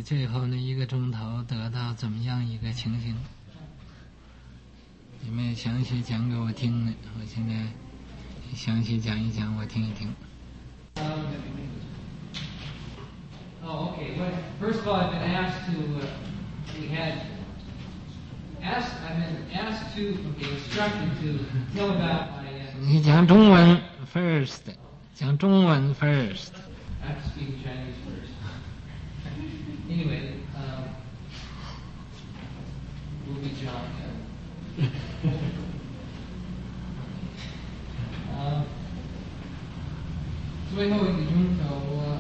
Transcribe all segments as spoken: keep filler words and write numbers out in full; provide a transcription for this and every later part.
最后那一个钟头得到怎么样一个情形？你们详细讲给我听呢，我现在详细讲一讲，我听一听。 Um, oh, okay. Well, first of all, I've been asked to. Uh, we had asked. I've been asked to, okay, instructed to tell about my. Uh, 你讲中文 first， 讲中文 first。 I have to speak Chinese first. Anyway, um, we'll be John. um, 最后一个钟头，我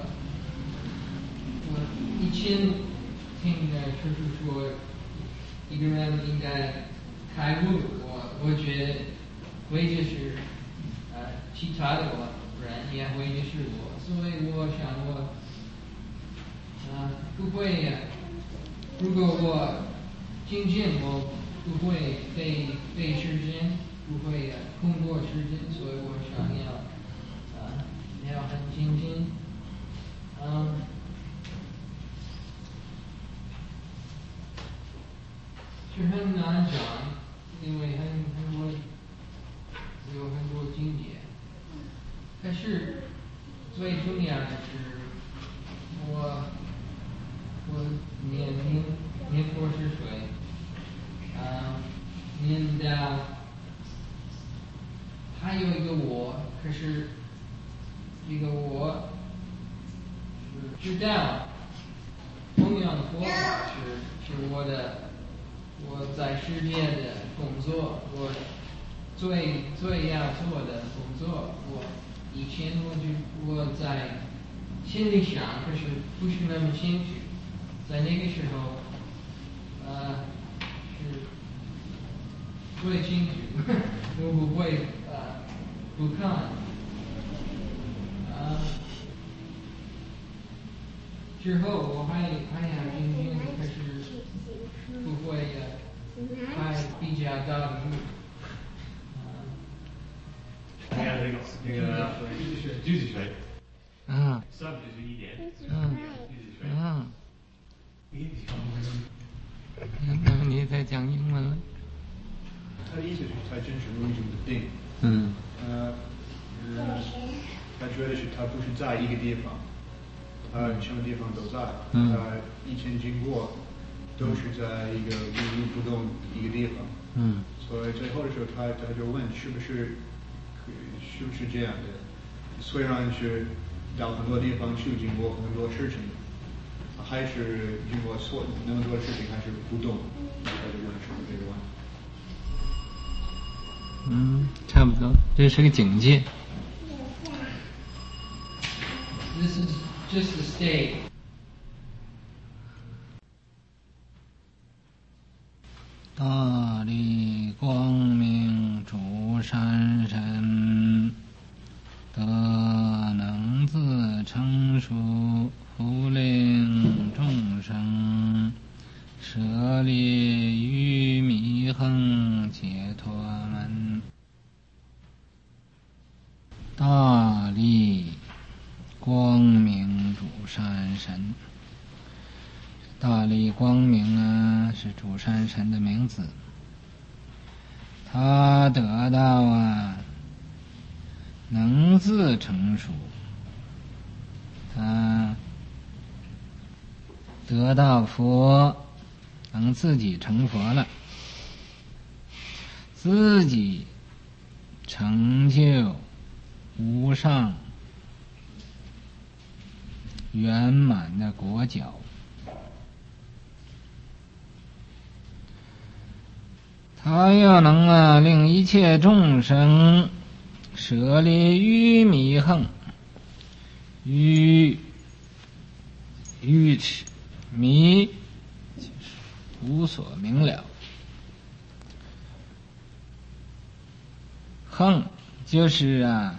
我以前听的就是说，一个人应该开悟。我我觉得会就是呃其他的我人也会就是我，所以我想我呃不会，如果我听见我不会费费时间，不会空过时间，所以我想要呃要很精进，嗯。是很难讲，因为很很多有很多经典。可是最重要的是，我我念念念过十岁，啊，念到还有一个我，可是一个我知道同样的佛法是是我的。我在世界的工作，我最最要做的工作，我以前我就我在心里想，可是不是那么清楚。在那个时候，呃，是最清楚，我不会呃不看，呃，之后我还还要精进，可是不会的。还比较高的路。 那个那个那个九十九十岁， 嗯， 三十一点， 嗯嗯，那么你在讲英文了？ 他的意思是他真是有一种的病， 嗯， 呃，呃，他觉得是他不是在一个地方，他什么地方都在， 嗯， 他一天经过都是在一个无路不动一个地方， 嗯， 所以最后的时候他他就问是不是是不是这样的？虽然是到很多地方去经过很多事情，还是经过所那么多事情还是不动，他就问是不是这个问题？ 嗯，差不多，这是个警戒。 This is just the state. 大力光明主山神，德能自成熟，福令众生，舍利于弥恒解脱门。大力光明主山神，大力光明啊，是主山神的名字。他得到啊，能自成熟，他得到佛，能自己成佛了，自己成就无上圆满的果角。他要能啊令一切众生舍离于迷横，于愚痴迷无所明了，横就是啊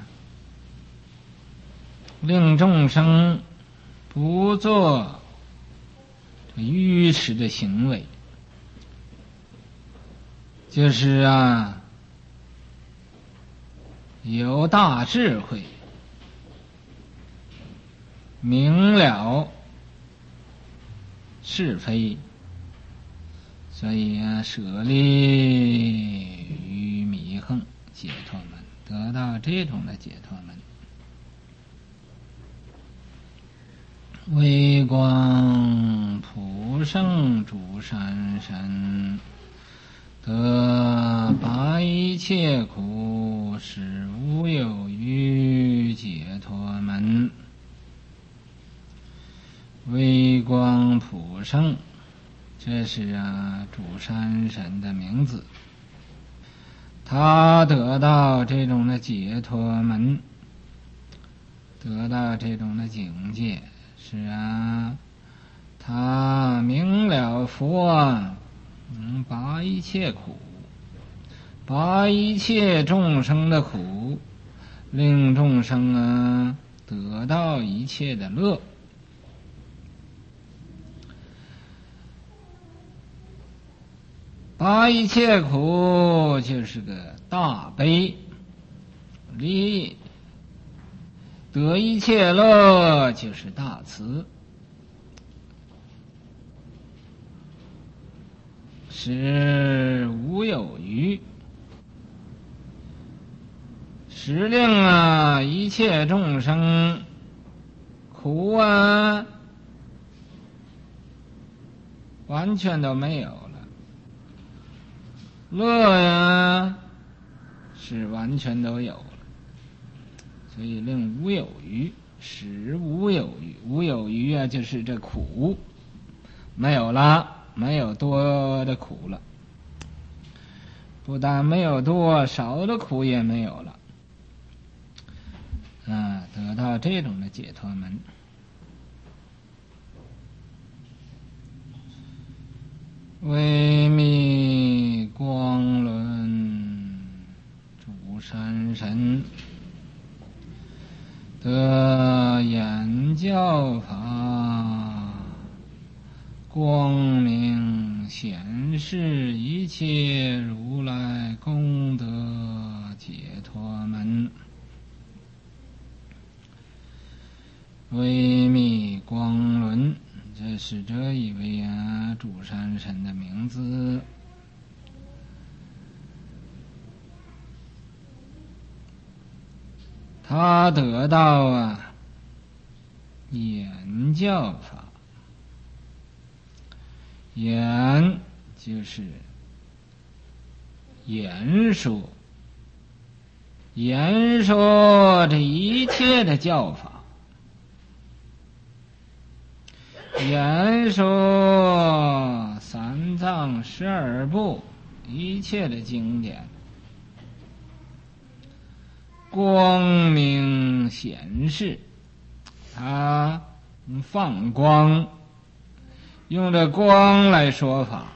令众生不做愚痴的行为，就是啊有大智慧，明了是非，所以啊，舍利于弥横解脱门，得到这种的解脱门。微光普胜主山神，得拔一切苦，使无有余解脱门。微光普胜，这是啊主山神的名字，他得到这种的解脱门，得到这种的境界，是啊，他明了佛能拔一切苦，拔一切众生的苦，令众生啊得到一切的乐。拔一切苦就是个大悲，利得一切乐就是大慈，使无有余，使令啊一切众生苦啊完全都没有了，乐呀是完全都有了，所以令无有余，使无有余。无有余啊，就是这苦没有了，没有多的苦了，不但没有多，少的苦也没有了啊，得到这种的解脱门。微密光轮主山神，得言教法，光明显示一切如来功德解脱门。微密光轮，这是这一位啊主山神的名字。他得到啊言教法，言就是言说，言说这一切的教法，言说三藏十二部一切的经典，光明显示，他放光，用这光来说法，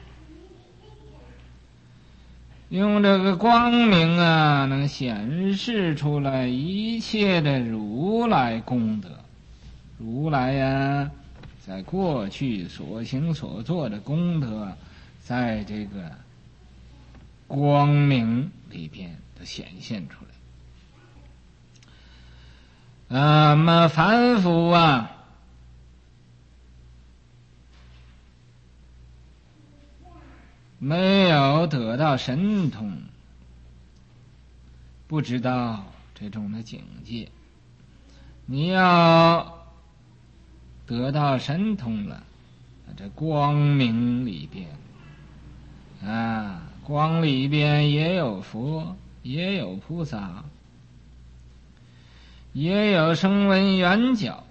用这个光明啊能显示出来一切的如来功德。如来呀在过去所行所做的功德，在这个光明里边都显现出来。那么凡夫啊没有得到神通，不知道这种的境界。你要得到神通了，这光明里边啊，光里边也有佛，也有菩萨，也有声闻缘觉，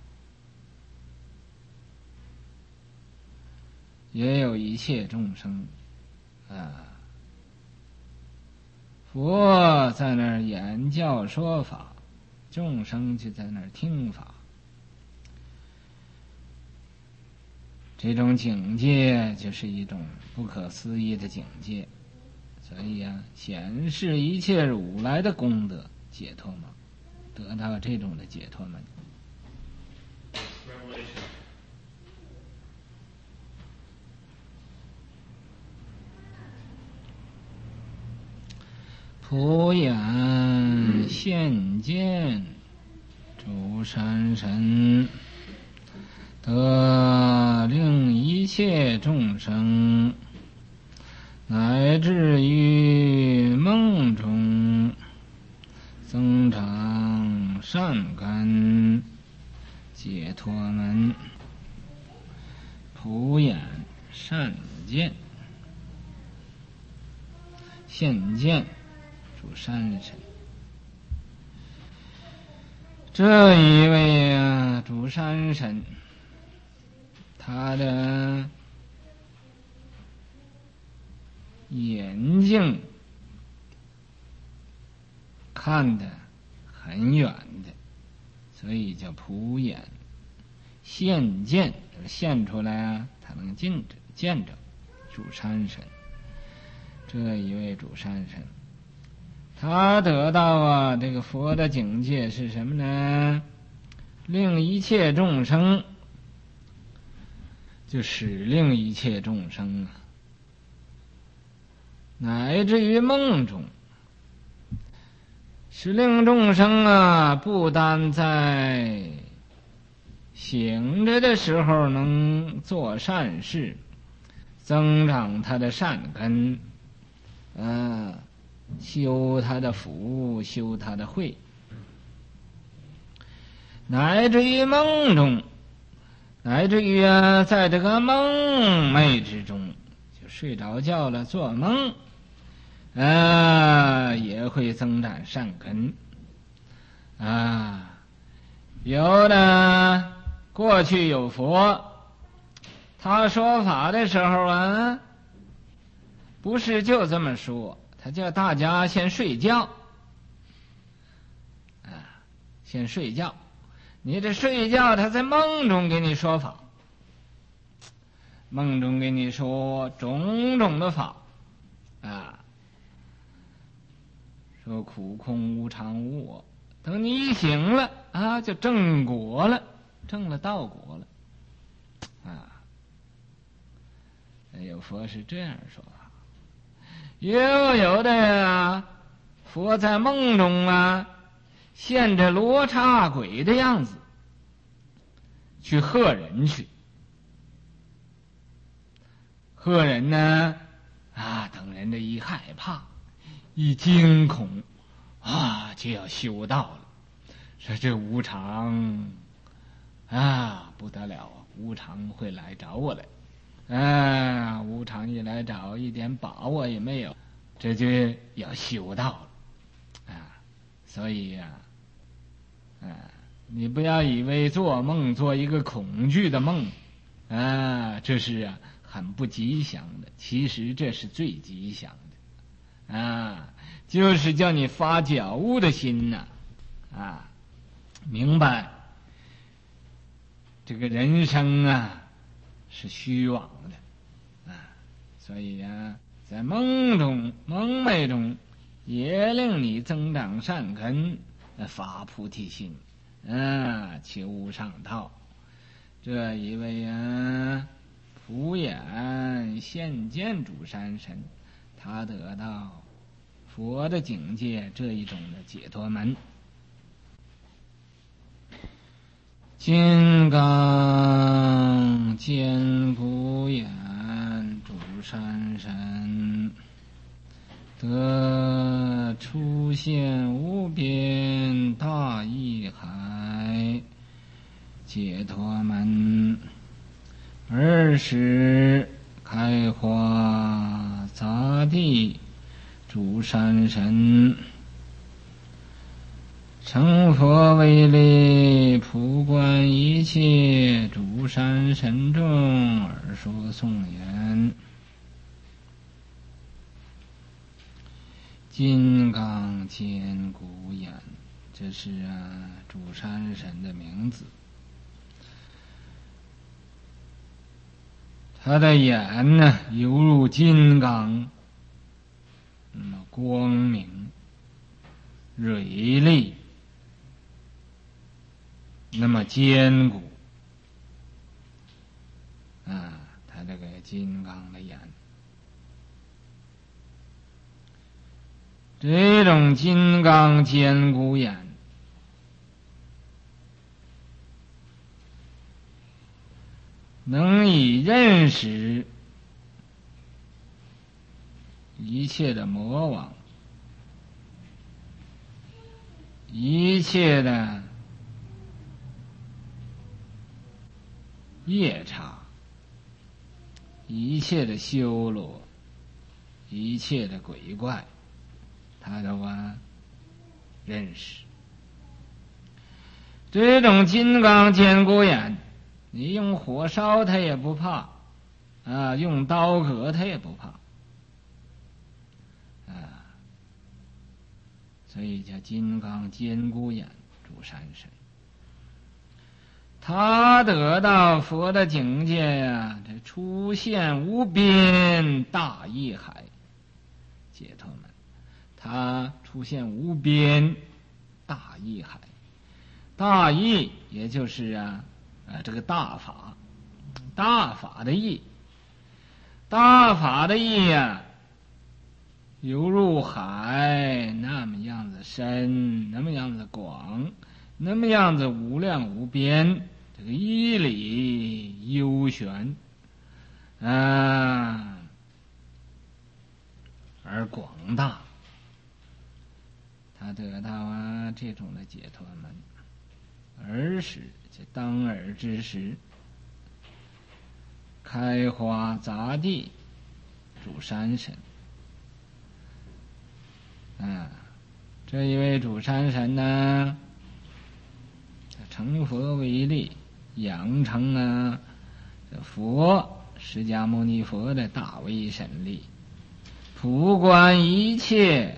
也有一切众生啊。佛在那儿演教说法，众生就在那儿听法。这种境界就是一种不可思议的境界，所以啊，显示一切如来的功德解脱门，得到这种的解脱门。普眼现见主山神，得令一切众生，乃至于梦中增长善根，解脱门，普眼善见，现见主山神。这一位啊主山神，他的眼睛看得很远的，所以叫普眼。现见现出来啊，他能见着见着主山神。这一位主山神，他得到啊这个佛的境界是什么呢？令一切众生，就使令一切众生啊，乃至于梦中，使令众生啊，不单在醒着的时候能做善事，增长他的善根，啊，修他的福，修他的慧，乃至于梦中，乃至于啊，在这个梦寐之中，就睡着觉了，做梦，啊，也会增长善根，啊，有的过去有佛，他说法的时候啊，不是就这么说，他叫大家先睡觉，啊，先睡觉。你这睡觉，他在梦中给你说法，梦中给你说种种的法，啊，说苦空无常无我。等你一醒了啊，就正果了，正了道果了，啊。有佛是这样说法，也有有的呀，佛在梦中啊，现着罗刹鬼的样子去吓人去，吓人呢啊，等人的一害怕一惊恐啊，就要修道了。说这无常啊不得了啊，无常会来找我来，啊，无常一来找，一点把握也没有，这就要修道了啊。所以呀、啊，啊，你不要以为做梦做一个恐惧的梦啊，这是啊很不吉祥的，其实这是最吉祥的啊，就是叫你发觉悟的心呐、啊，啊，明白这个人生啊是虚妄的啊，所以啊，在梦中梦寐中也令你增长善根，发菩提心，啊，求上道。这一位啊普眼现见主山神，他得到佛的境界这一种的解脱门。金刚坚固眼主山神，得出现无边大义海解脱门，二是开花杂地主山神，成佛为力普观一切主山神众而说颂言。金刚坚固眼，这是啊主山神的名字。他的眼呢，犹如金刚，那么光明锐利，那么坚固啊，他这个金刚的眼，这种金刚坚固眼能以认识一切的魔王，一切的夜叉，一切的修罗，一切的鬼怪，他都啊认识。这种金刚坚固眼，你用火烧他也不怕啊，用刀割他也不怕啊，所以叫金刚坚固眼主山神。他得到佛的境界呀，这出现无边大义海，解脱门，他出现无边大义海。大义也就是啊，呃，这个大法，大法的义，大法的义呀，犹如海那么样子深，那么样子广，那么样子无量无边，这个义理幽玄啊，而广大，他得到啊这种的解脱门。儿时，这当尔之时，开花杂地，主山神。啊，这一位主山神呢，成佛为力，养成啊这佛释迦牟尼佛的大威神力，普观一切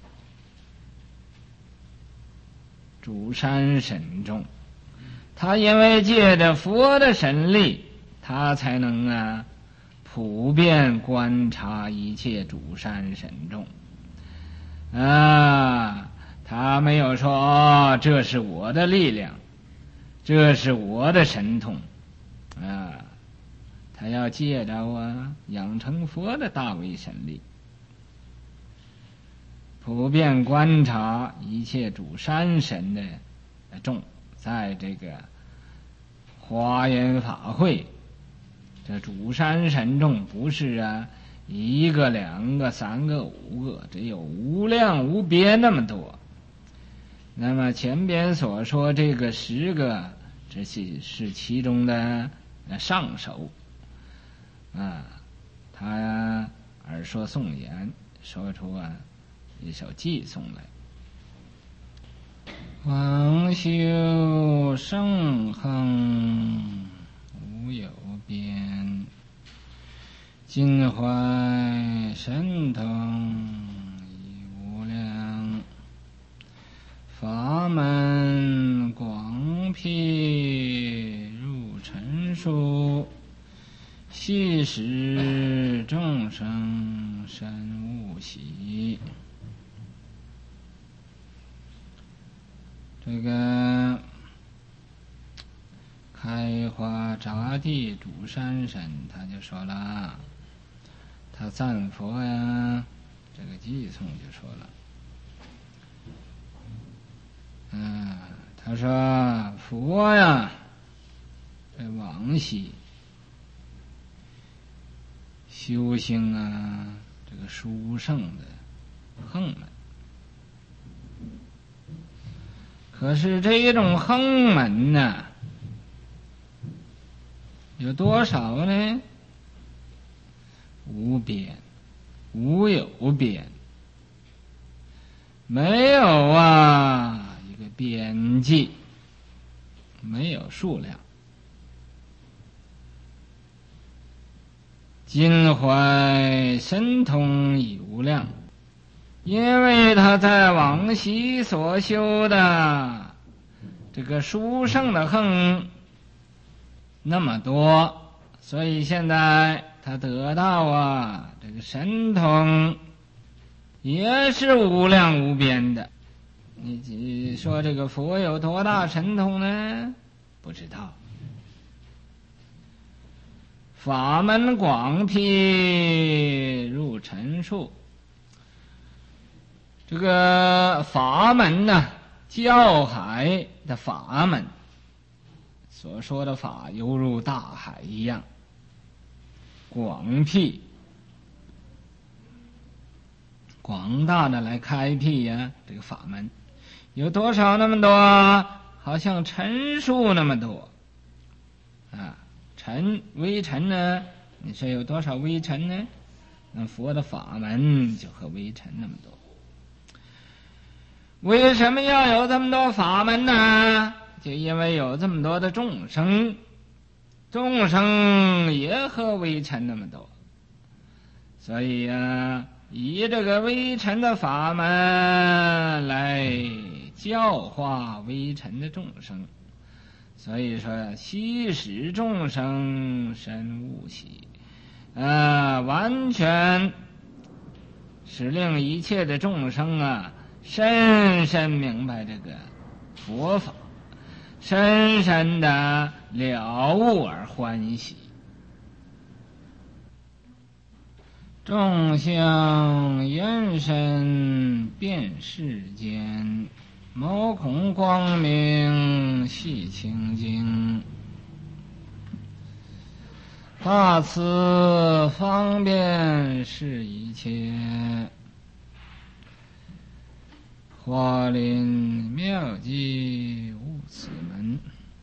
主山神众。他因为借着佛的神力，他才能啊普遍观察一切主山神众啊。他没有说哦，这是我的力量，这是我的神通啊，他要借着啊养成佛的大威神力，普遍观察一切主山神的众，在这个华严法会，这主山神众不是啊一个两个三个五个，只有无量无边那么多。那么前边所说这个十个，这是是其中的上首啊，他耳说颂言，说出啊一首偈颂来。广修圣恒无有边，尽怀神通已无量，法门广辟入尘数，悉使众生深悟喜。这个开花匝地主山神，他就说了，他赞佛呀，这个偈颂就说了，嗯，他说佛呀，在往昔修行啊，这个殊胜的横门。可是这一种横门呢，有多少呢？无边，无有边，没有啊一个边际，没有数量。尽怀神通已无量，因为他在往昔所修的这个殊胜的横那么多，所以现在他得到啊这个神通也是无量无边的。你说这个佛有多大神通呢？不知道。法门广辟入尘数，这个法门呢，教海的法门， 所说的法犹如大海一样广辟，广大的来开辟呀，这个法门有多少那么多？好像尘数那么多啊！尘微尘呢？你说有多少微尘呢？那佛的法门就和微尘那么多。为什么要有这么多法门呢？就因为有这么多的众生，众生也和微尘那么多，所以啊，以这个微尘的法门来教化微尘的众生。所以说，悉使众生深悟悉，啊，完全使令一切的众生啊，深深明白这个佛法，深深的了悟而欢喜。众相延伸遍世间，毛孔光明系清净，大慈方便是一切，华林妙计无此门。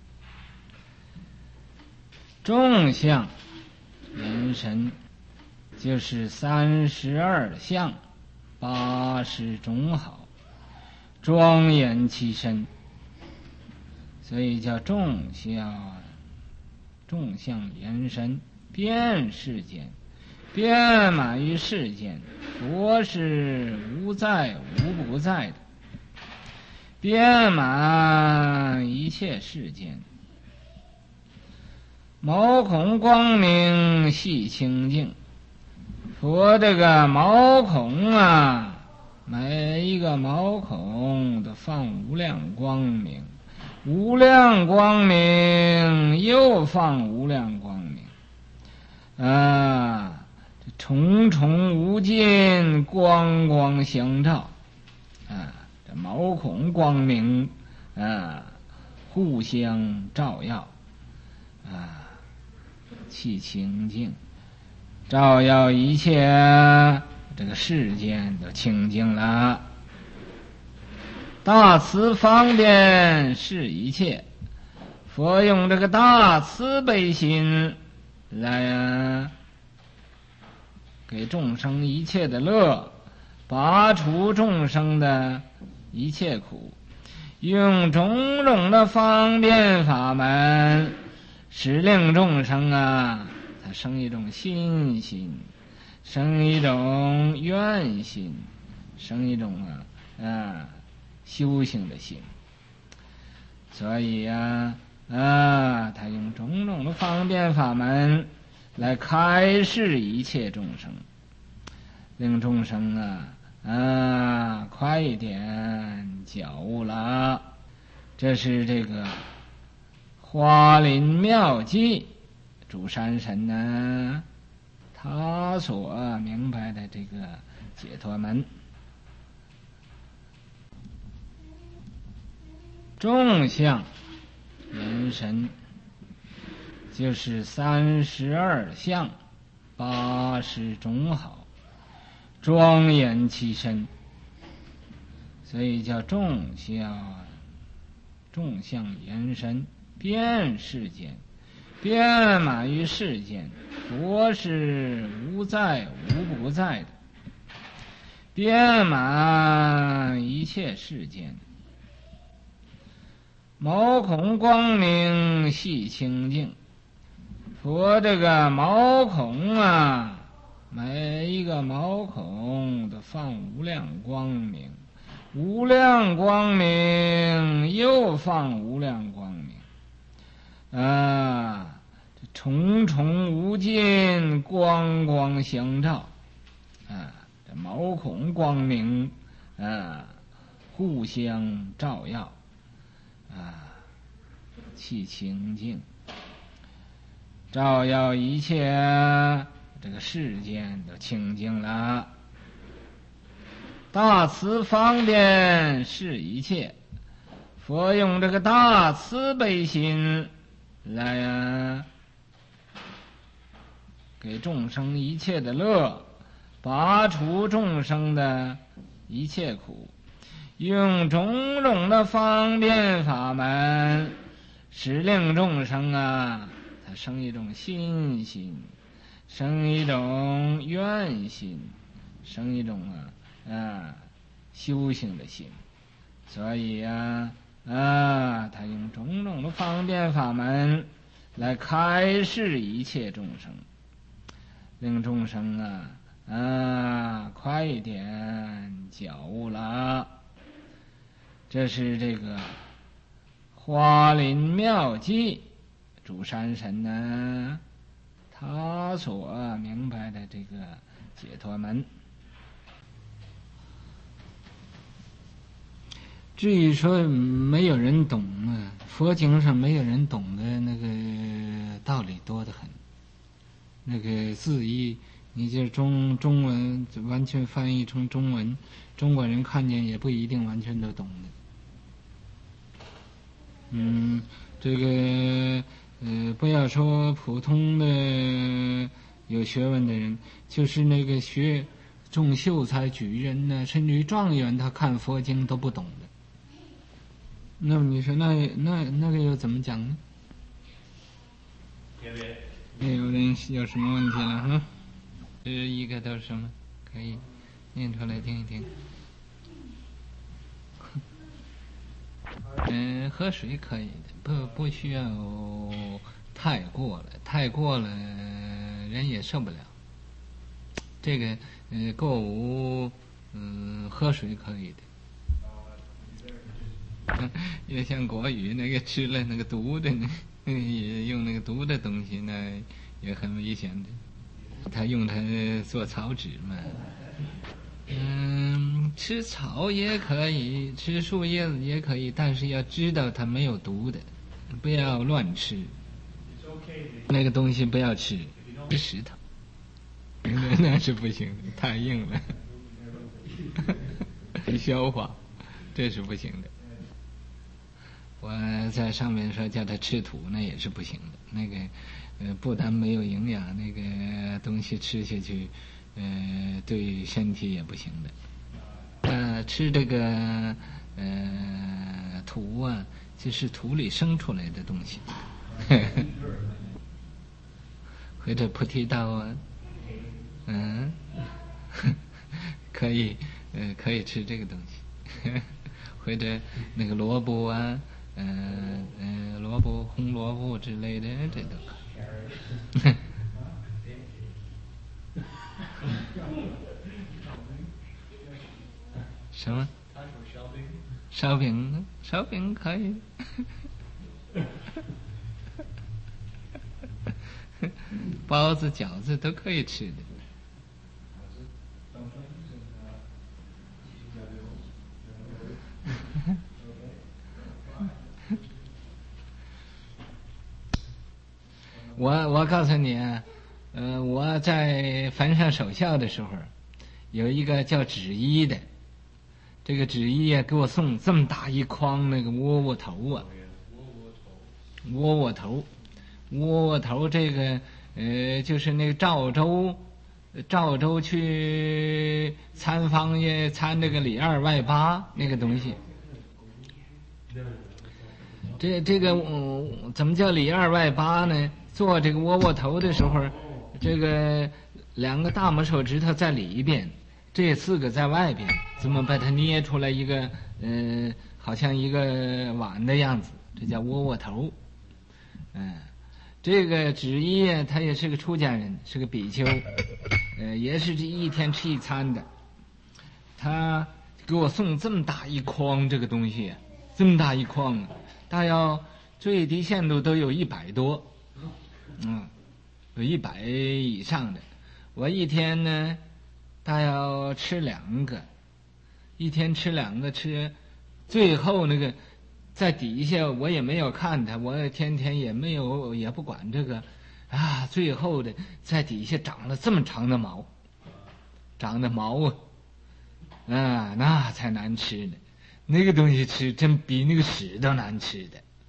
众相延伸就是三十二相，八十种好，庄严其身，所以叫众相。众相延伸遍世间，遍满于世间，佛是无在无不在的，遍满一切世间。毛孔光明系清净，佛这个毛孔啊，每一个毛孔都放无量光明，无量光明又放无量光明啊，这重重无尽光光相照啊，这毛孔光明啊，互相照耀啊，气清净，照耀一切这个世间都清净了。大慈方便是一切，佛用这个大慈悲心来啊，给众生一切的乐，拔除众生的一切苦，用种种的方便法门，使令众生啊，他生一种信心，生一种愿心，生一种啊啊修行的心。所以呀 啊, 啊他用种种的方便法门来开示一切众生，令众生啊啊快一点觉悟了。这是这个华林妙计主山神呢他所明白的这个解脱门。众相延伸就是三十二相，八十种好，庄严其身，所以叫众相。众相延伸遍世间，遍满于世间，佛是无在无不在的，遍满一切世间。毛孔光明系清净，佛这个毛孔啊，每一个毛孔都放无量光明，无量光明又放无量光明啊，这重重无尽光光相照啊，这毛孔光明啊，互相照耀啊，气清净，照耀一切这个世间都清净了。大慈方便是一切，佛用这个大慈悲心来呀，给众生一切的乐，拔除众生的一切苦，用种种的方便法门，使令众生啊，他生一种信心，生一种愿心，生一种啊啊修行的心。所以啊啊，他用种种的方便法门来开示一切众生，令众生啊啊快一点觉悟了。这是这个花林妙计主山神呢他所明白的这个解脱门。至于说没有人懂啊，佛经上没有人懂的那个道理多得很。那个字义，你就中中文完全翻译成中文，中国人看见也不一定完全都懂的。嗯，这个呃，不要说普通的有学问的人，就是那个学中秀才、举人呢，甚至于状元，他看佛经都不懂的。那么你说那那那个又怎么讲呢？那有人有什么问题了哈？这一个都是什么？可以念出来听一听。嗯、呃，喝水可以的，不不需要太过了，太过了人也受不了。这个呃，过午嗯、呃、喝水可以的。也像国语那个吃了那个毒的呢，也用那个毒的东西，那也很危险的。他用它做草纸嘛。嗯，吃草也可以，吃树叶子也可以，但是要知道它没有毒的，不要乱吃。那个东西不要吃，吃石头，那是不行的，太硬了，消化，这是不行的。我在上面说叫他吃土，那也是不行的。那个，呃，不但没有营养，那个东西吃下去，呃，对身体也不行的。呃，吃这个呃土啊，就是土里生出来的东西，或者菩提道啊，嗯，可以，呃，可以吃这个东西，或者那个萝卜啊。嗯、呃、嗯、呃，萝卜、红萝卜之类的，这都可以。什么？烧饼？烧饼可以。包子、饺子都可以吃的。我我告诉你啊，呃，我在坟上守孝的时候，有一个叫纸衣的，这个纸衣啊，给我送这么大一筐那个窝窝头啊，窝窝头，窝窝头这个呃，就是那个赵州，赵州去参方也参这个里二外八那个东西。这这个、嗯、怎么叫里二外八呢？做这个窝窝头的时候，这个两个大拇手指头在里边，这四个在外边，怎么把它捏出来一个呃，好像一个碗的样子？这叫窝窝头。嗯，这个纸衣啊，他也是个出家人，是个比丘，呃，也是这一天吃一餐的。他给我送这么大一筐这个东西，这么大一筐，大约最低限度都有一百多。嗯，有一百以上的。我一天呢，大要吃两个，一天吃两个吃，最后那个在底下我也没有看他，我天天也没有也不管这个啊，最后的在底下长了这么长的毛，长的毛啊，啊，那才难吃呢。那个东西吃真比那个屎都难吃的。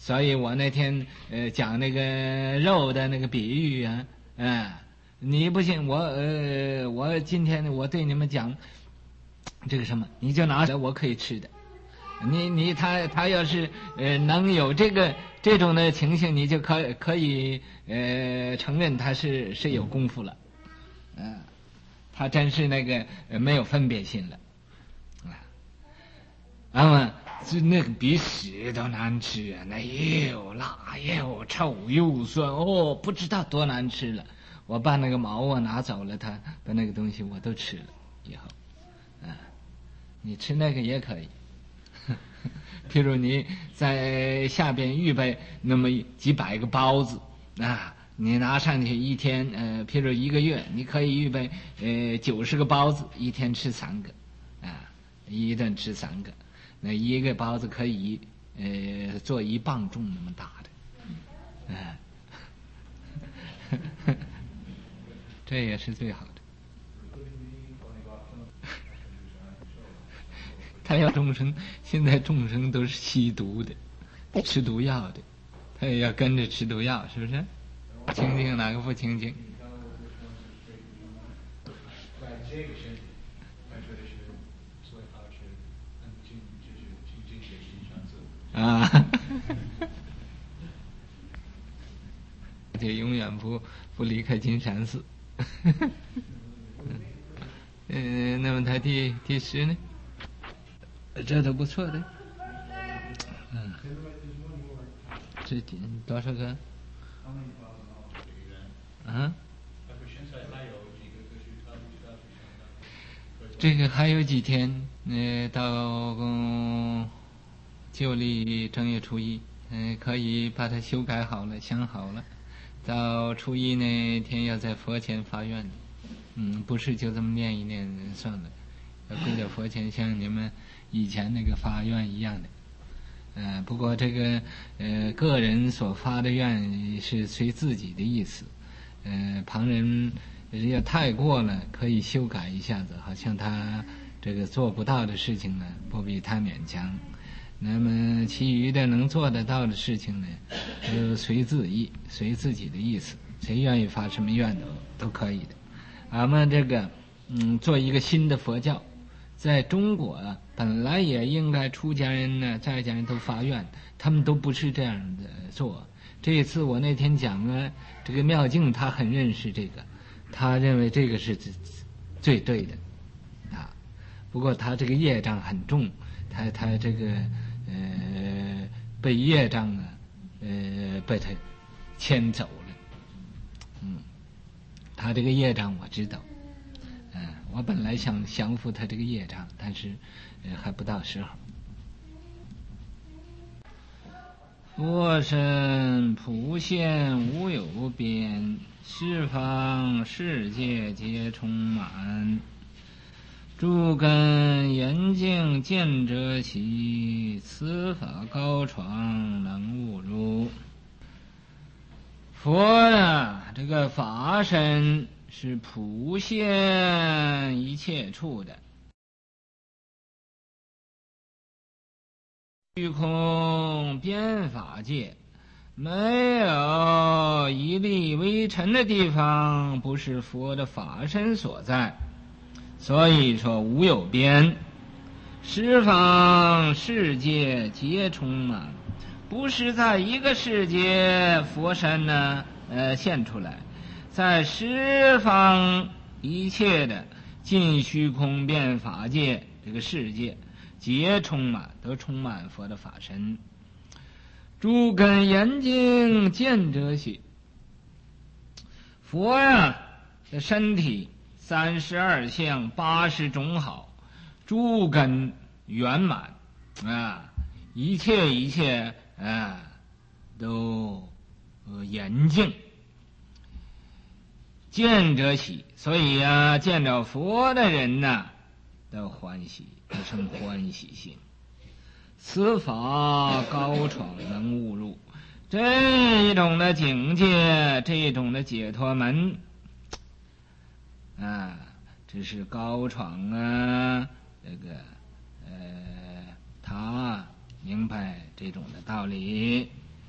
所以我那天呃讲那个肉的那个比喻啊，嗯，你不信我呃我今天我对你们讲这个什么，你就拿着我可以吃的。你你他他要是呃能有这个这种的情形，你就可可以呃承认他是是有功夫了，嗯、呃，他真是那个、呃、没有分别心了，啊，那么就那个比屎都难吃啊，那又辣又臭又酸，哦，不知道多难吃了。我把那个毛啊拿走了，他把那个东西我都吃了以后，啊，你吃那个也可以。譬如你在下边预备那么几百个包子啊，你拿上去一天，呃，譬如一个月，你可以预备呃九十个包子，一天吃三个，啊，一顿吃三个，那一个包子可以呃做一磅重那么大的，啊，这也是最好的。他要众生，现在众生都是吸毒的，吃毒药的，他也要跟着吃毒药，是不是？清净哪个不清净？ 在这个身体，在这里是最好是很精，就是精精血精上字啊，就永远不不离开金山寺。嗯、呃，那么他第第十呢？这都不错的，嗯，这多少个？啊？这个还有几天？呃，到嗯旧历正月初一，嗯、呃，可以把它修改好了，想好了。到初一那天要在佛前发愿，嗯，不是就这么念一念算了，要跪在佛前像你们以前那个发愿一样的。呃，不过这个呃个人所发的愿是随自己的意思，呃，旁人要太过了可以修改一下子，好像他这个做不到的事情呢，不必太勉强。那么其余的能做得到的事情呢，就随自意，随自己的意思，谁愿意发什么愿都都可以的。俺们这个嗯，做一个新的佛教，在中国啊，本来也应该出家人呢、在家人都发愿，他们都不是这样的做。这一次我那天讲啊，这个妙境他很认识这个，他认为这个是最对的啊。不过他这个业障很重，他他这个呃被业障啊呃被他牵走了。嗯，他这个业障我知道。嗯，我本来想降服他这个业障，但是呃还不到时候。佛身普现无有边，十方世界皆充满。诸根严净见者喜，此法高床能悟入。佛呀，这个法身是普现一切处的，虚空边法界，没有一粒微尘的地方不是佛的法身所在，所以说无有边，十方世界皆充满，不是在一个世界佛身呢呃现出来，在十方一切的尽虚空遍法界这个世界皆充满，都充满佛的法身。诸根严净见者喜，佛呀的身体三十二相八十种好，诸根圆满啊，一切一切啊都、呃、严净，见者喜，所以啊见着佛的人呐都欢喜，都生欢喜心。此法高闯能悟入，这种的境界，这种的解脱门啊，这是高闯啊，这个呃他明白这种的道理，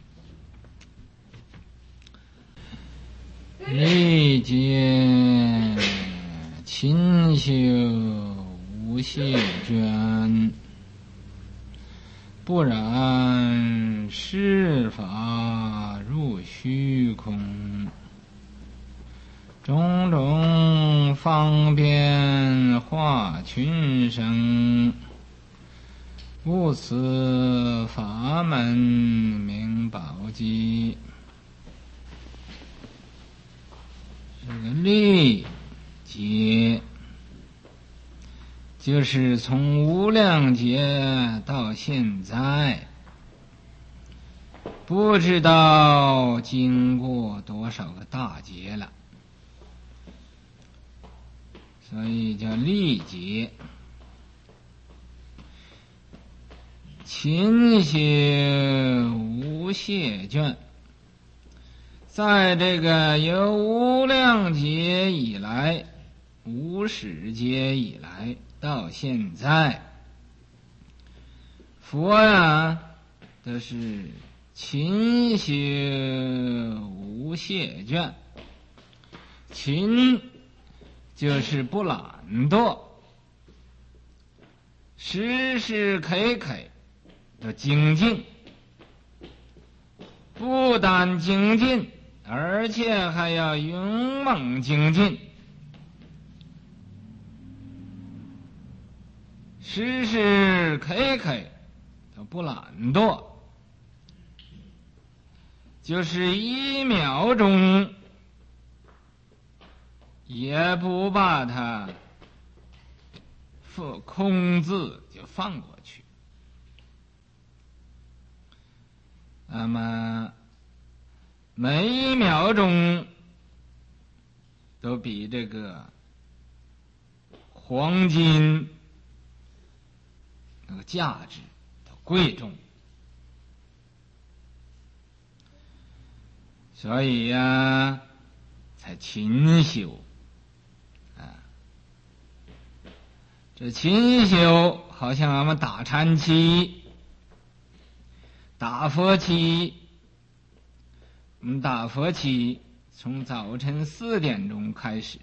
历劫勤修无懈倦，不然世法入虚空。种种方便化群生，无此法门名宝积。这个历劫就是从无量劫到现在，不知道经过多少个大劫了，所以叫历劫。勤修无懈倦，在这个由无量劫以来，无始劫以来到现在，佛呀都是勤修无懈倦。勤就是不懒惰，时时刻刻都精进，不但精进，而且还要勇猛精进，时时刻刻都不懒惰，就是一秒钟也不把它空字就放过去。那么每一秒钟都比这个黄金那个价值都贵重，所以呀、啊，才勤修啊。这勤修好像俺们打禅期、打佛期，我们打佛期从早晨四点钟开始，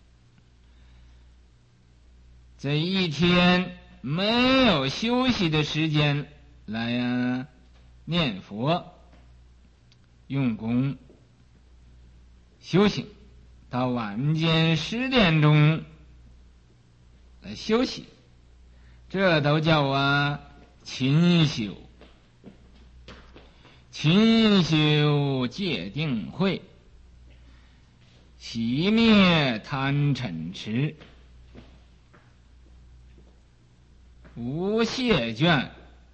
这一天没有休息的时间来呀、啊、念佛、用功、修行，到晚间十点钟来休息，这都叫啊勤修。勤修戒定慧，熄灭贪嗔痴，无懈倦，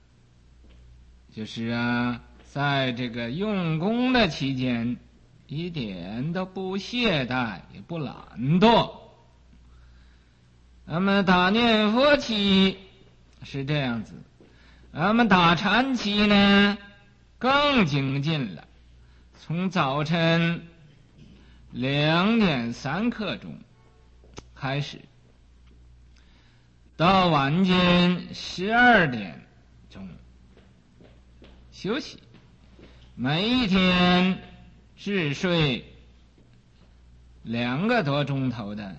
就是啊，在这个用功的期间，一点都不懈怠，也不懒惰。那么打念佛期是这样子，那么打禅期呢更精进了，从早晨两点三刻钟开始，到晚间十二点钟休息，每一天只睡两个多钟头的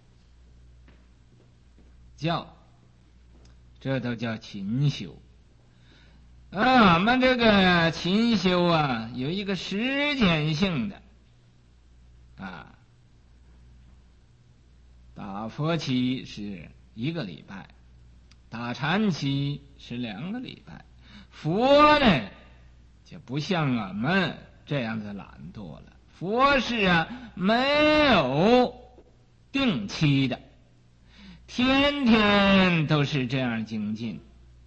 觉，这都叫勤修。啊，俺们这个勤修啊，有一个时间性的啊，打佛期是一个礼拜，打禅期是两个礼拜。佛呢，就不像俺们这样的懒惰了。佛是啊，没有定期的，天天都是这样精进。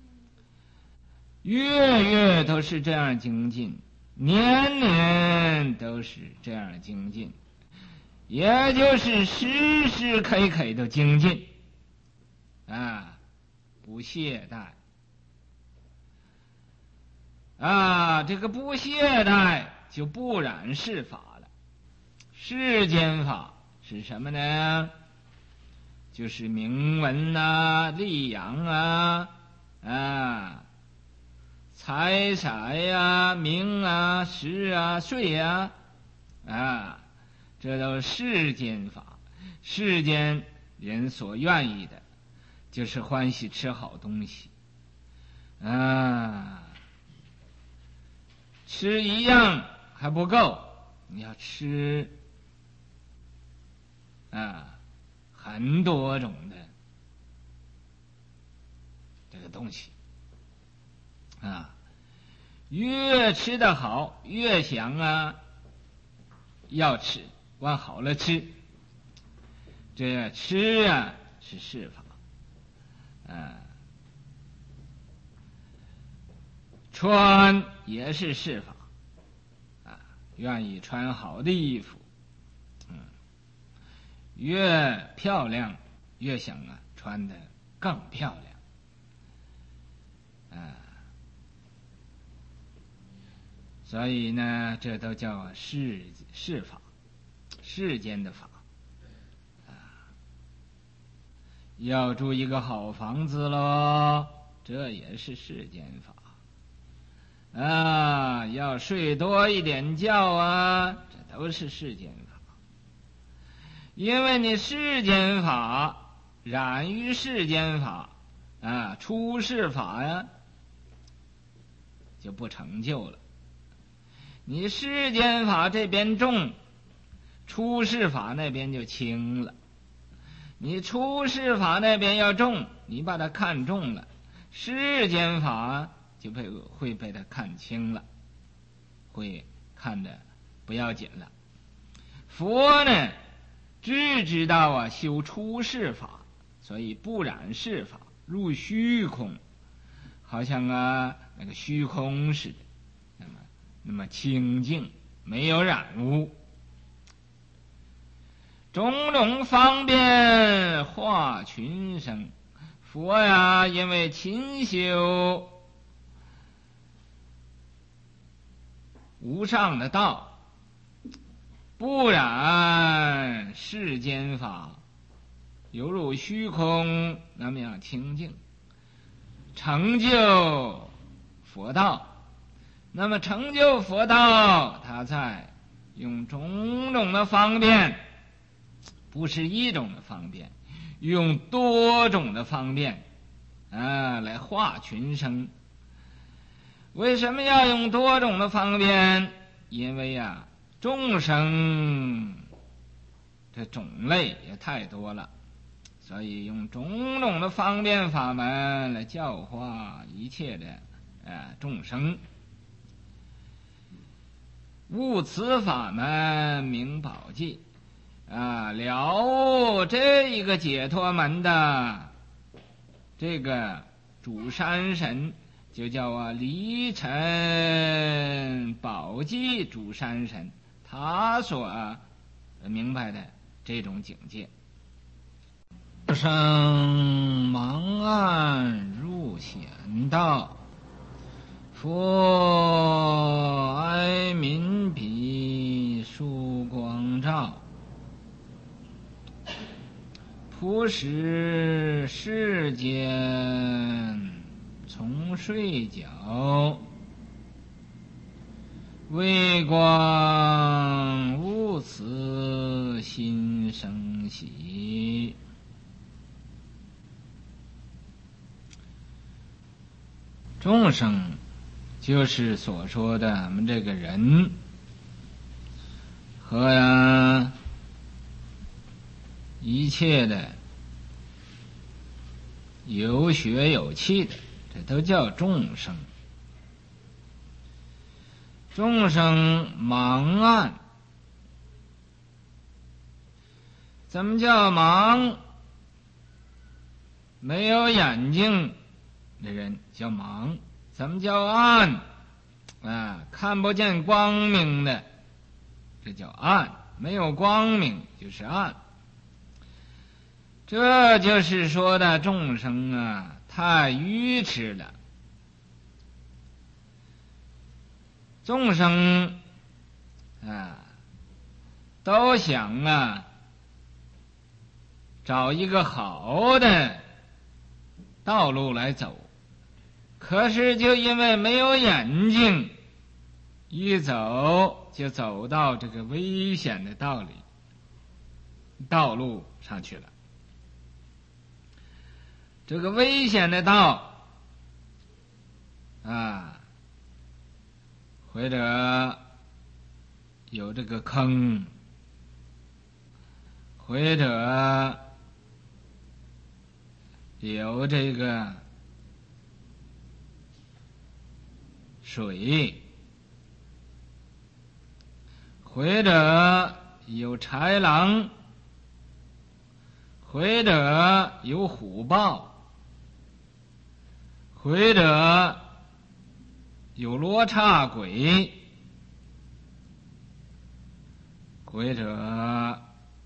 月月都是这样精进，年年都是这样精进，也就是时时刻刻都精进啊，不懈怠啊，这个不懈怠就不染世法了。世间法是什么呢？就是名闻啊、利养啊啊财色呀、名啊、食啊、睡啊，啊， 这都世间法，世间人所愿意的，就是欢喜吃好东西啊，吃一样还不够，你要吃啊很多种的这个东西啊，越吃得好，越想啊要吃，往好了吃。这吃啊是世法，啊，穿也是世法，啊，愿意穿好的衣服，嗯，越漂亮越想啊穿得更漂亮，啊，所以呢，这都叫世世法，世间的法。要住一个好房子咯，这也是世间法啊，要睡多一点觉啊，这都是世间法。因为你世间法染于世间法啊，出世法呀就不成就了。你世间法这边重，出世法那边就轻了。你出世法那边要重，你把它看重了，世间法就被会被它看轻了，会看得不要紧了。佛呢只知道啊修出世法，所以不染世法，入虚空，好像啊那个虚空似的，那么那么清净，没有染污。种种方便化群生，佛呀，因为勤修无上的道，不染世间法，犹如虚空那么样清净，成就佛道。那么成就佛道，他在用种种的方便，不是一种的方便，用多种的方便啊来化群生。为什么要用多种的方便？因为啊众生这种类也太多了，所以用种种的方便法门来教化一切的呃众生。悟此法门名宝济啊，了悟这一个解脱门的这个主山神，就叫啊离尘宝济主山神，他所、啊、明白的这种境界。生盲暗入显道，佛哀民彼曙光照，普使世间从睡觉，微光无此心生喜。众生就是所说的我们这个人和呀一切的有血有气的，这都叫众生。众生盲暗，怎么叫盲？没有眼睛的人叫盲。怎么叫暗？啊，看不见光明的，这叫暗。没有光明就是暗。这就是说的众生啊，太愚痴了。众生啊，都想啊，找一个好的道路来走，可是就因为没有眼睛，一走就走到这个危险的道理道路上去了。这个危险的道啊，或者有这个坑，或者有这个水，或者有豺狼，或者有虎豹，或者有罗刹鬼，或者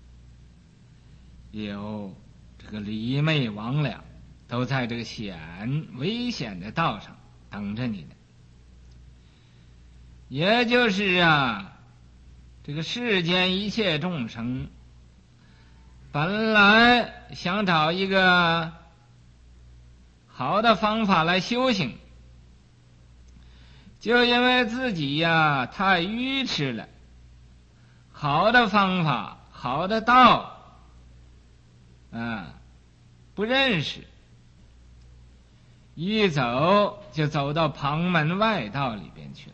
有这个魑魅魍魉，都在这个险危险的道上等着你呢。也就是啊，这个世间一切众生本来想找一个好的方法来修行，就因为自己呀太愚痴了，好的方法好的道啊不认识，一走就走到旁门外道里边去了，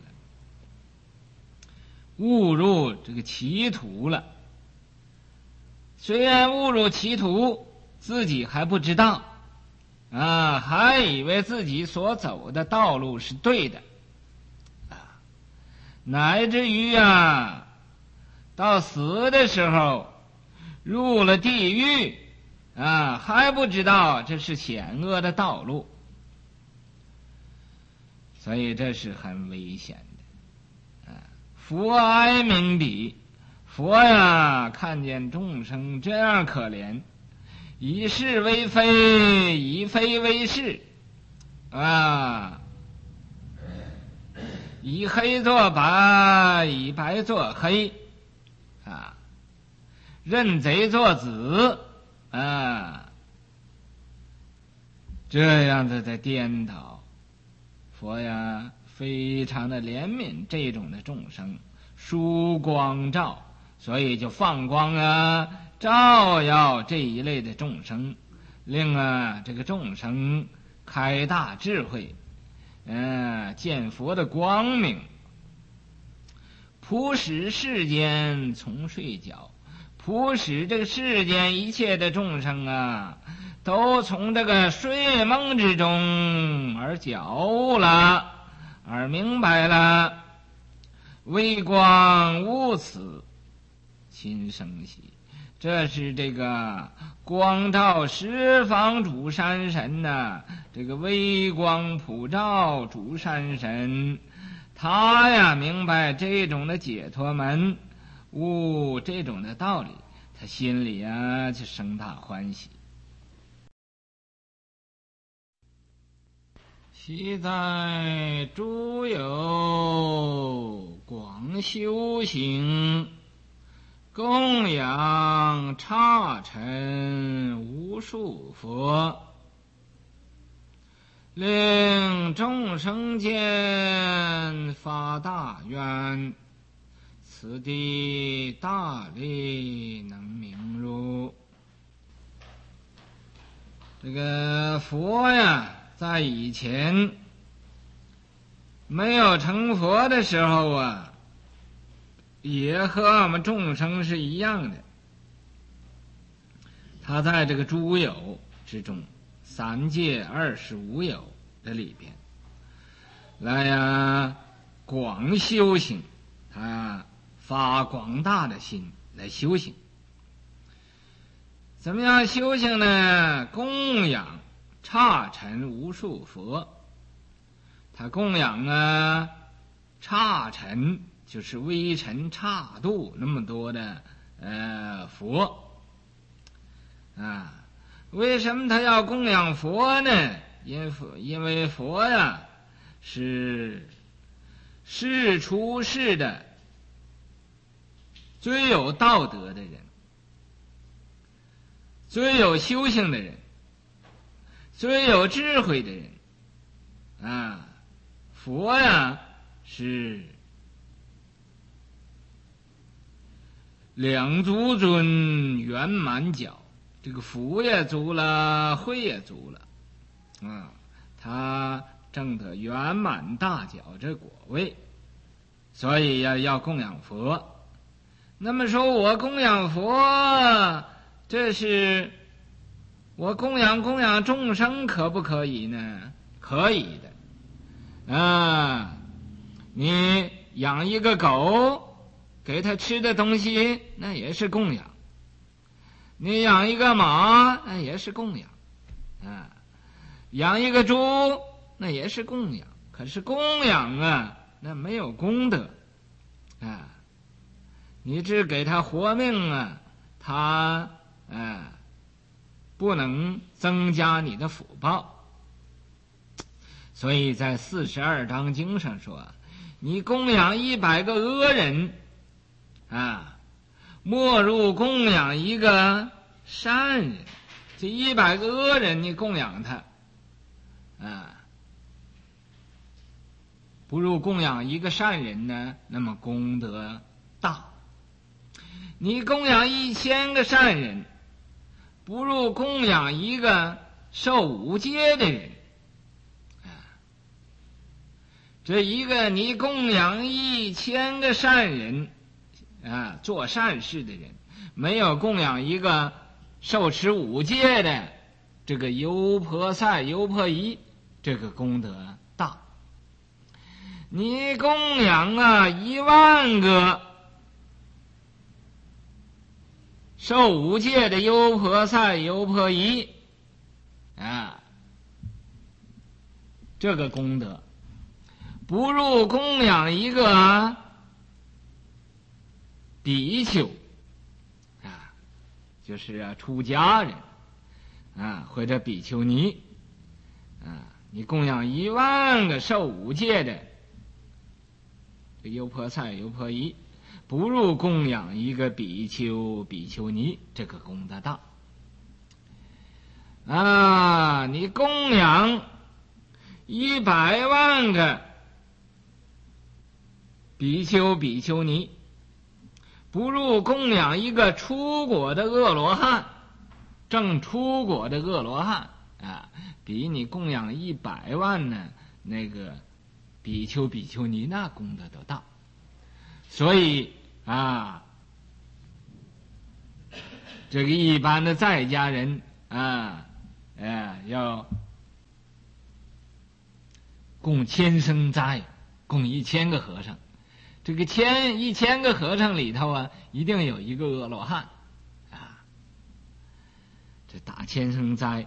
误入这个歧途了。虽然误入歧途，自己还不知道啊，还以为自己所走的道路是对的啊，乃至于啊到死的时候入了地狱啊，还不知道这是险恶的道路，所以这是很危险的啊。佛哀悯彼，佛呀看见众生这样可怜，以是为非，以非为是啊，以黑作白，以白作黑啊，认贼作子啊，这样子的颠倒。佛呀非常的怜悯这种的众生，疏光照，所以就放光啊照耀这一类的众生，令啊这个众生开大智慧，嗯、呃，见佛的光明，普使世间从睡觉，普使这个世间一切的众生啊都从这个睡梦之中而觉悟了，而明白了，微光无此心生喜。这是这个光照十方主山神呐、啊，这个微光普照主山神，他呀明白这种的解脱门，悟这种的道理，他心里啊就生大欢喜。昔在诸有广修行，供养刹尘无数佛，令众生间发大愿，此地大利能明如。这个佛呀在以前没有成佛的时候啊，也和我们众生是一样的，他在这个诸有之中，三界二十五有的里边来呀广修行，他发广大的心来修行。怎么样修行呢？供养刹尘无数佛，他供养啊刹尘，就是微尘刹度那么多的呃佛啊。为什么他要供养佛呢？因因为佛呀是世出世的最有道德的人，最有修行的人，最有智慧的人啊。佛呀是两足尊圆满脚，这个福也足了，慧也足了，啊，他证得圆满大脚这果位，所以呀要供养佛。那么说我供养佛，这是我供养供养众生可不可以呢？可以的啊，你养一个狗，给它吃的东西那也是供养，你养一个马那也是供养啊，养一个猪那也是供养。可是供养啊那没有功德啊，你只给他活命啊，他啊不能增加你的福报。所以在四十二章经上说，你供养一百个恶人啊，莫如供养一个善人。这一百个恶人你供养他啊，不如供养一个善人呢，那么功德大。你供养一千个善人，不如供养一个受五戒的人。这一个你供养一千个善人啊，做善事的人，没有供养一个受持五戒的这个优婆塞优婆夷，这个功德大。你供养啊一万个受五戒的优婆塞优婆夷啊，这个功德不如供养一个比丘啊，就是啊出家人啊，或者比丘尼啊，你供养一万个受五戒的这优婆塞优婆夷，不如供养一个比丘比丘尼，这个功德大啊。你供养一百万个比丘比丘尼，不如供养一个出果的恶罗汉，正出果的恶罗汉啊，比你供养一百万呢那个比丘比丘尼那功德都大。所以啊，这个一般的在家人啊，呃，要供千僧斋，供一千个和尚。这个千一千个和尚里头啊，一定有一个阿罗汉啊，这打千僧斋。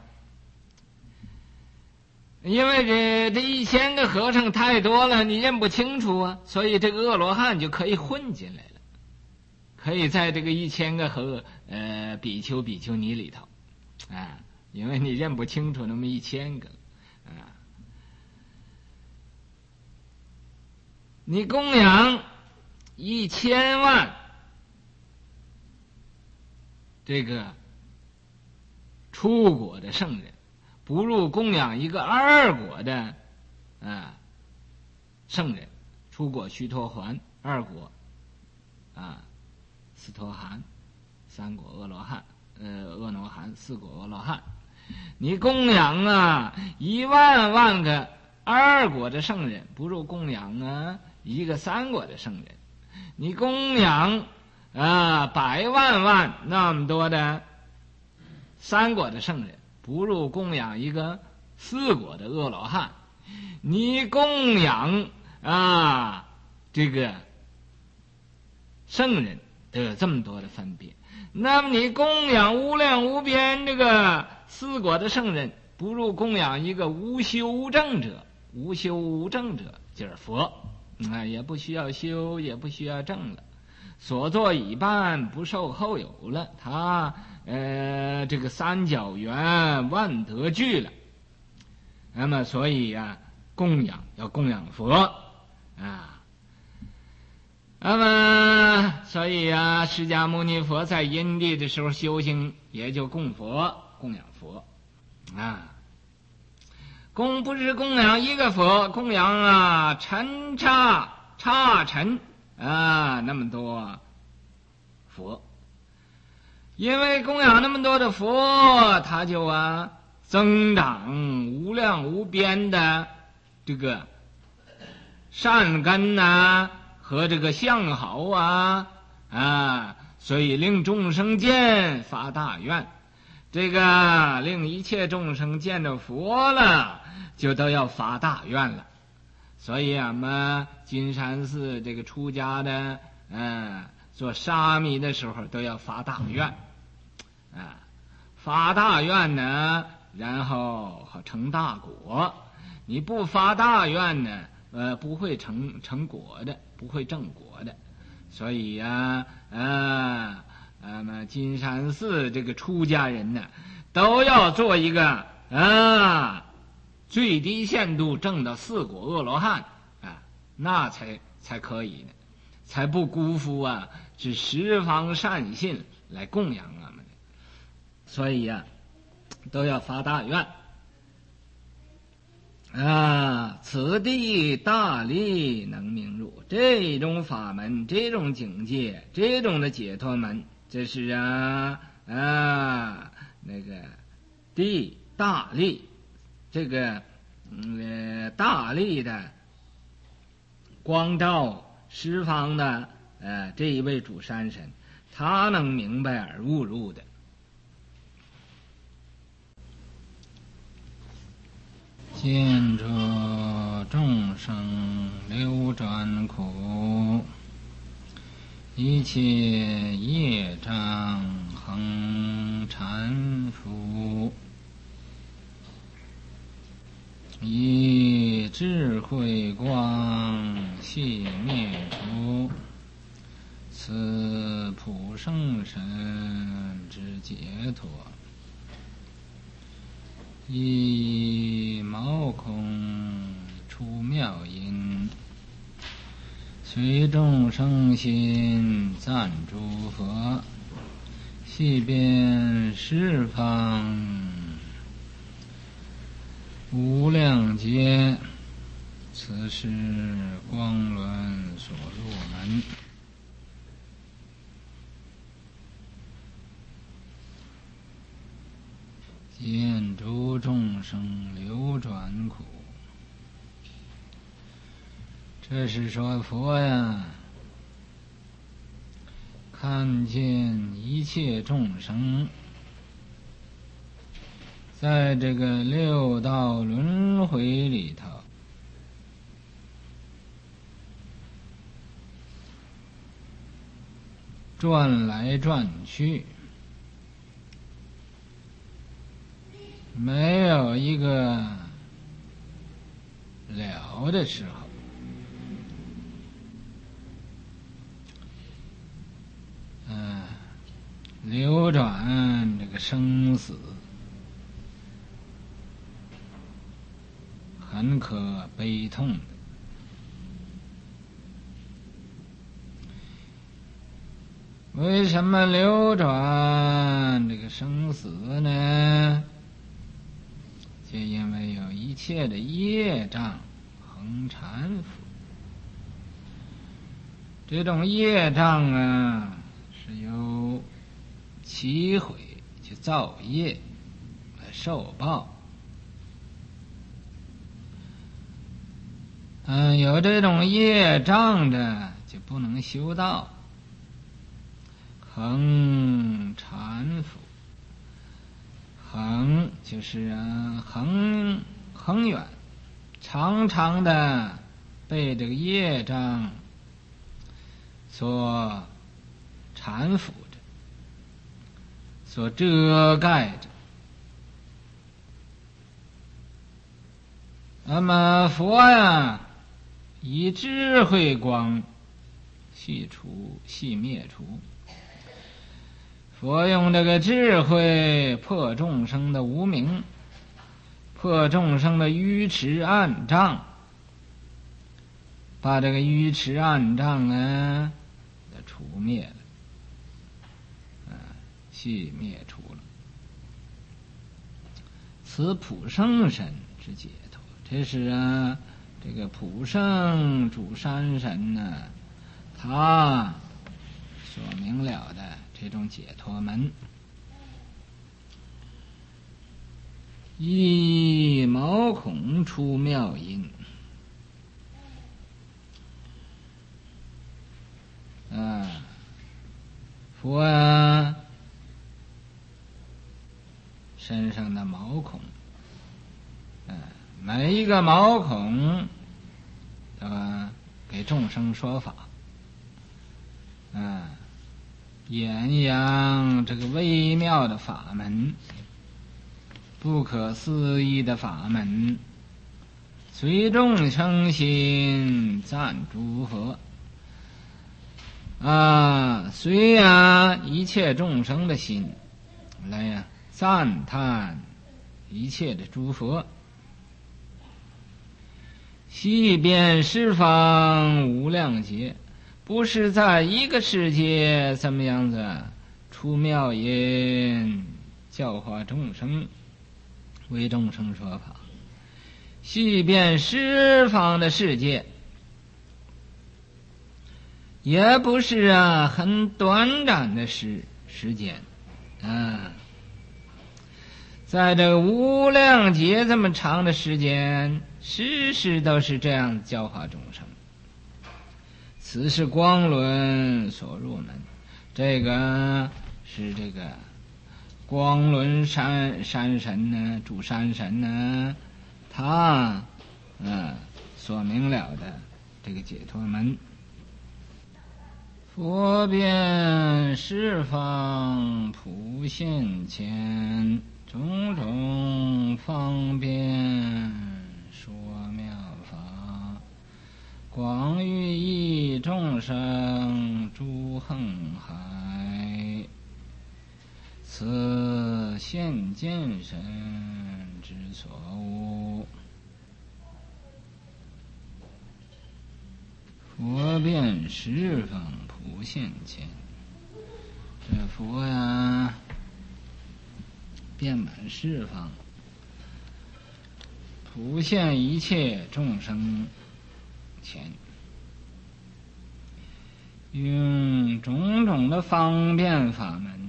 因为这这一千个和尚太多了，你认不清楚啊，所以这个阿罗汉就可以混进来了，可以在这个一千个和呃比丘比丘尼里头啊，因为你认不清楚那么一千个啊。你供养一千万这个出果的圣人，不如供养一个二果的啊圣人，出果须陀洹，二果啊斯陀含，三果阿罗汉，呃阿罗汉，四果阿罗汉。你供养啊一万万个二果的圣人，不如供养啊一个三果的圣人。你供养啊百万万那么多的三果的圣人，不如供养一个四果的阿罗汉。你供养啊这个圣人都有这么多的分别，那么你供养无量无边这个四果的圣人，不如供养一个无修无证者。无修无证者就是佛啊，也不需要修，也不需要证了，所作已办，不受后有了，他呃这个三角缘万德具了。那么所以啊供养要供养佛啊。那么所以啊释迦牟尼佛在因地的时候修行也就供佛，供养佛啊。供不是供养一个佛，供养啊尘刹刹尘啊那么多佛。因为供养那么多的佛，他就啊增长无量无边的这个善根呐、啊、和这个相好啊啊，所以令众生见发大愿。这个令一切众生见着佛了，就都要发大愿了。所以俺们金山寺这个出家的，嗯，做沙弥的时候都要发大愿。啊，发大愿呢，然后好成大果。你不发大愿呢，呃，不会成成果的，不会正果的。所以呀、啊，啊，那么金山寺这个出家人呢，都要做一个啊，最低限度证到四果阿罗汉啊，那才才可以呢，才不辜负啊，是十方善信来供养俺们。所以呀、啊，都要发大愿啊！此地大利能明入，这种法门，这种境界，这种的解脱门，这是啊啊那个地大利，这个嗯大利的光照十方的呃这一位主山神，他能明白而悟入的。见着众生流转苦，一切业障横缠缚，以智慧光悉灭除，此普圣神之解脱。以毛孔出妙音，随众生心赞诸佛，细遍十方无量劫，此是光轮所入门。见诸众生流转苦，这是说佛呀，看见一切众生在这个六道轮回里头，转来转去，没有一个了的时候。嗯、呃，流转这个生死，很可悲痛的。为什么流转这个生死呢？就因为有一切的业障横缠缚，这种业障啊，是由起毁去造业来受报。嗯，有这种业障的就不能修道，横缠缚。恒就是啊，恒恒远，常常的被这个业障所缠缚着，所遮盖着。那么佛呀，以智慧光细除细灭除。佛用这个智慧破众生的无明，破众生的愚痴暗障，把这个愚痴暗障啊给除灭了，啊，细灭除了。此普圣神之解脱，这是啊，这个普圣主山神呢、啊，他所明了的这种解脱门。以毛孔出妙音，啊，佛啊，身上的毛孔，啊，每一个毛孔，对吧？给众生说法，啊，演扬这个微妙的法门，不可思议的法门，随众生心赞诸佛。啊，随呀一切众生的心来呀赞叹一切的诸佛，细遍十方无量劫，不是在一个世界怎么样子出妙音教化众生，为众生说法，细遍十方的世界，也不是啊很短暂的时时间啊，在这个无量劫这么长的时间，时时都是这样教化众生。此是光轮所入门，这个是这个光轮山山神呢，主山神呢，他嗯所明了的这个解脱门。佛遍十方普现前，种种方便说妙法，广于益众生诸横海，此现见神之所无。佛遍十方普现前，这佛呀遍满十方，普现一切众生前，用种种的方便法门，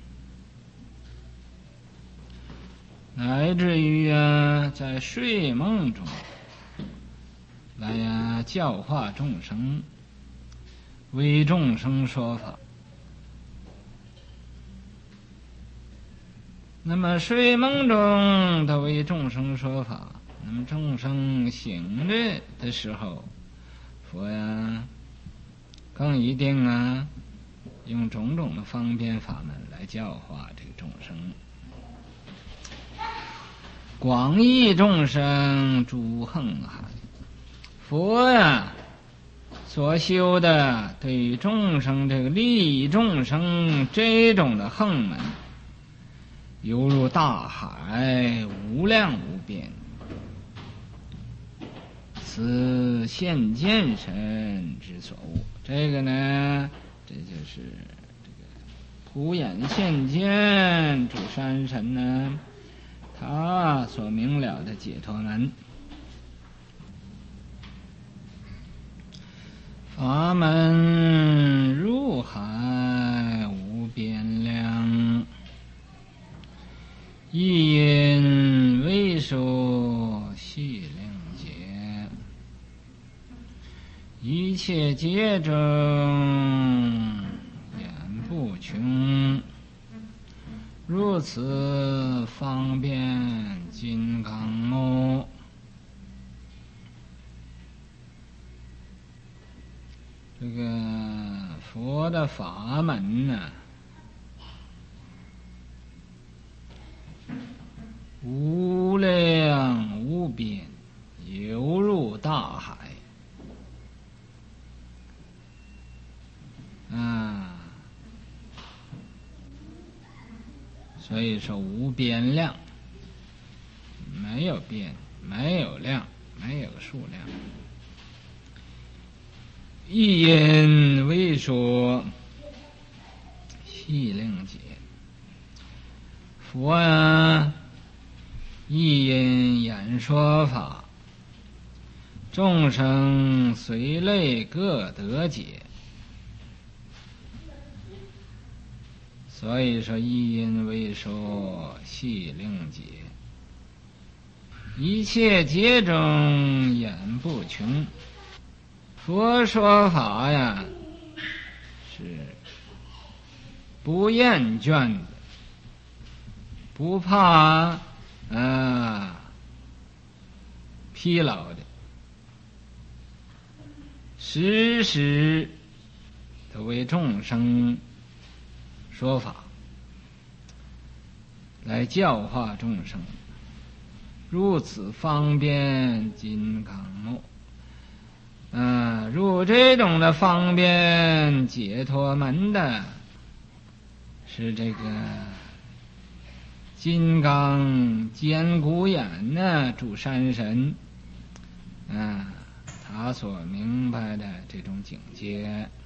乃至于啊在睡梦中来呀教化众生，为众生说法。那么睡梦中的为众生说法，那么众生醒着的时候，佛呀更一定啊用种种的方便法门来教化这个众生，广益众生诸横海。佛呀所修的对于众生这个利益众生这种的横门，犹如大海无量无边，此现见神之所悟。这个呢，这就是这个普眼现见主山神呢，他所明了的解脱门。法门入海无边量，一因为说细令解，一切皆中言不穷，如此方便金刚目。这个佛的法门呢，无量无边，犹如大海啊，所以说无边量，没有边，没有量，没有数量。一因为说细令解，佛啊一因演说法，众生随类各得解。 所以说一因为说系令解，一切劫中言不穷。佛说法呀是不厌倦的，不怕啊疲劳的，时时都为众生说法，来教化众生，如此方便金刚目。嗯，入这种的方便解脱门的，是这个金刚坚固眼呢主山神，啊，他所明白的这种境界。